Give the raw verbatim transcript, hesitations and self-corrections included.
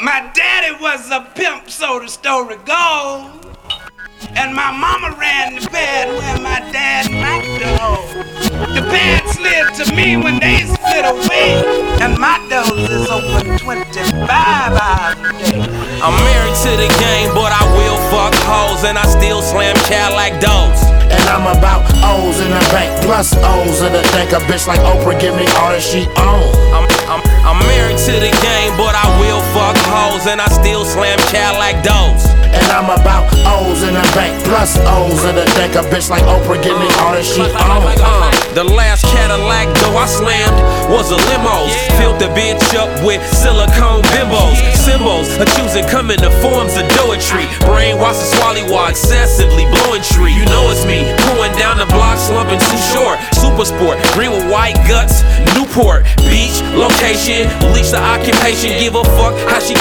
My daddy was a pimp, so the story goes. And my mama ran the pad where my dad knocked the hole. The pad slid to me when they slid away. And my doors is open twenty-five hours a day. I'm married to the game, but I will fuck hoes, and I still slam Cadillac doors. And I'm about O's in the bank, plus O's in the bank. A bitch like Oprah give me all that she own. I'm, I'm, I'm married to the game, but I will fuck hoes, and I still slam Cadillac doors. And I'm about O's in the bank, plus O's in the bank. A bitch like Oprah give me all that she own. Uh, the last Cadillac door I slammed was a limo. Filled the bitch up with silicone bimbos. Symbols of choosing come in the forms of poetry. Brainwash and swallow excessively blowing tree. You know it's me, pulling down the block, slumping too short. Super sport, green with white guts, Newport Beach location, leash the occupation. Give a fuck how she